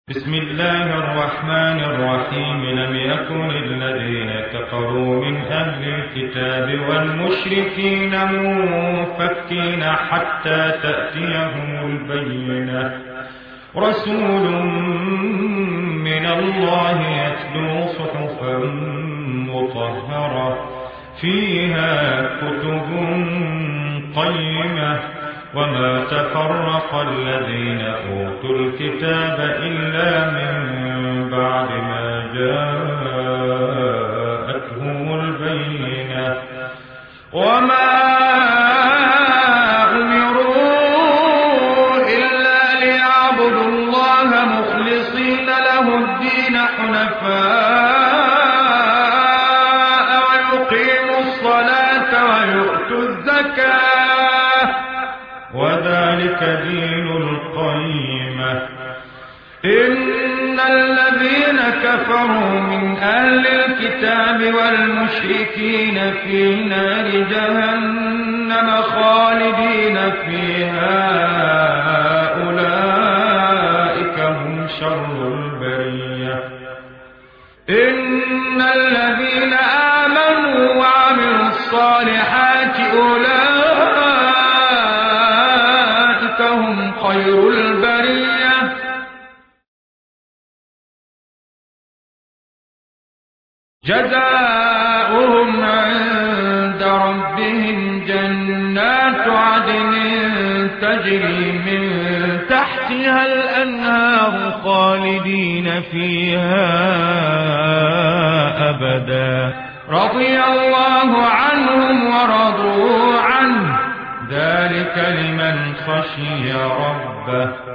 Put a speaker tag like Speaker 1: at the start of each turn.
Speaker 1: بسم الله الرحمن الرحيم. لم يكن الذين كفروا من أهل الكتاب والمشركين منفكين حتى تأتيهم البينة، رسول من الله يتلو صحفا مطهرة فيها كتب قيمة، وما تفرق الذين أوتوا الكتاب إلا من بعد ما جاءتهم البينة، وما أمروا إلا ليعبدوا الله مخلصين له الدين حنفاء ويقيموا الصلاة ويؤتوا الزكاة، وذلك دين القيمة. إن الذين كفروا من أهل الكتاب والمشركين في نار جهنم خالدين فيها، أولئك هم شر البرية. إن الذين آمنوا وعملوا الصالحات أولئك هم خير البرية. جزاؤهم عند ربهم جنات عدن تجري من تحتها الأنهار خالدين فيها أبدا، رضي الله عنهم ورضوا عنه، ذلك لمن خشي ربه.